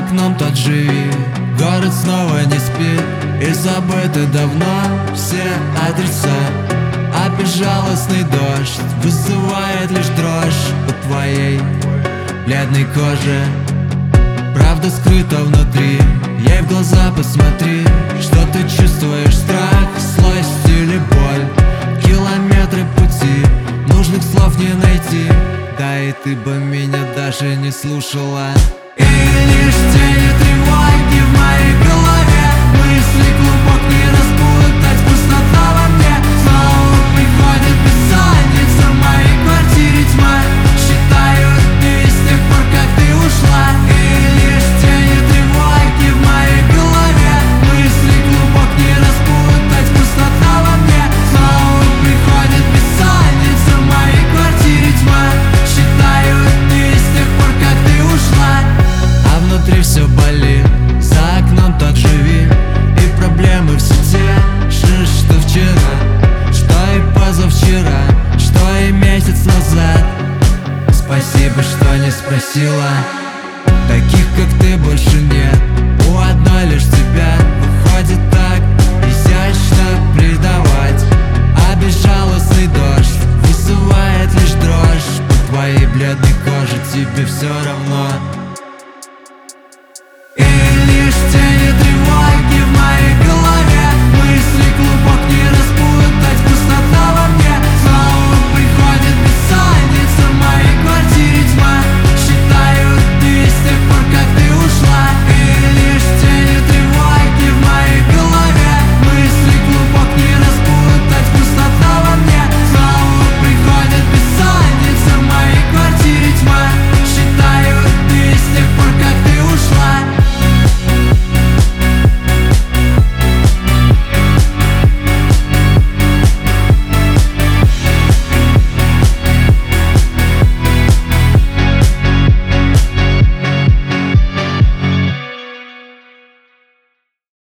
окном тот живи, город снова не спит, и забыты давно все адреса. А безжалостный дождь вызывает лишь дрожь у твоей бледной кожи. Правда скрыта внутри, ей в глаза посмотри. Что ты чувствуешь? Страх, злость или боль? Километры пути, нужных слов не найти. Да и ты бы меня даже не слушала. И лишь тени тревоги в моей голове, мысли клубок не распутать, пустота во мне. Снова приходит бессонница, в моей квартире тьма. Считаю дни с тех пор, как ты ушла. И лишь тени тревоги в моей голове, мысли клубок не распутать, пустота во мне. Снова приходит бессонница, в моей квартире тьма. Считаю дни с тех пор, как ты ушла. А внутри все болит, за окном тот живи, и проблемы все те же, что вчера, что и позавчера, что и месяц назад. Спасибо, что не спросила. Таких, как ты, больше нет. У одной лишь тебя выходит так изящно предавать. А безжалостный дождь вызывает лишь дрожь. По твоей бледной коже тебе все равно.